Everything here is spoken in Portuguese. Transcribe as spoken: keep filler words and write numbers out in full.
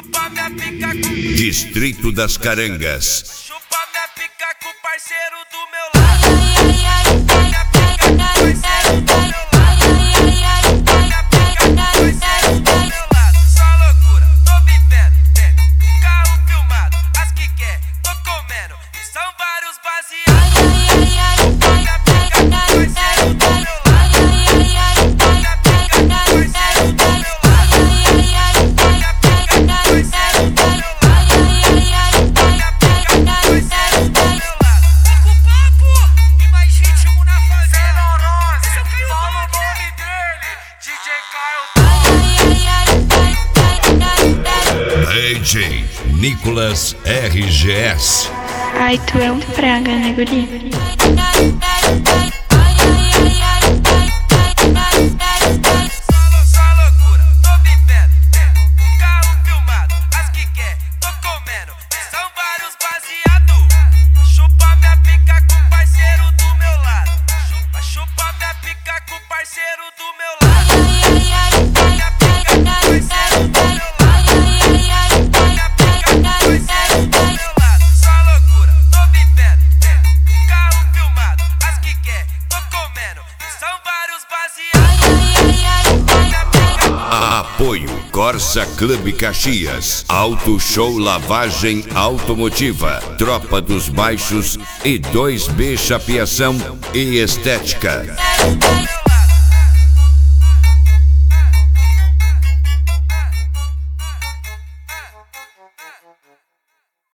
Chupa minha pica com... Distrito das Carangas. Chupa minha pica com o parceiro do meu lado. Chupa minha pica com o parceiro do meu lado. Chupa minha pica com o parceiro do meu lado. Só loucura, tô vivendo, tendo um carro filmado. As que quer, tô comendo, e são vários baseados. Chupa minha pica com o parceiro do meu lado. Chupa minha pica com o parceiro do meu lado. D J Nicolas R G S. Ai, tu é um praga, né, guri? Só loucura, tô vivendo, tendo um carro filmado. As que quer, tô comendo, e são vários baseados. Chupa minha pica com o parceiro do meu lado. Chupa, chupa minha pica com o parceiro do meu lado. Chupa minha pica com o parceiro do meu lado. Só loucura, tô vivendo, tendo um carro filmado. As que quer, tô comendo, e são vários baseados. Apoio Corsa Clube Caxias, Auto Show Lavagem Automotiva, Tropa dos Baixos e dois B Chapeação e Estética.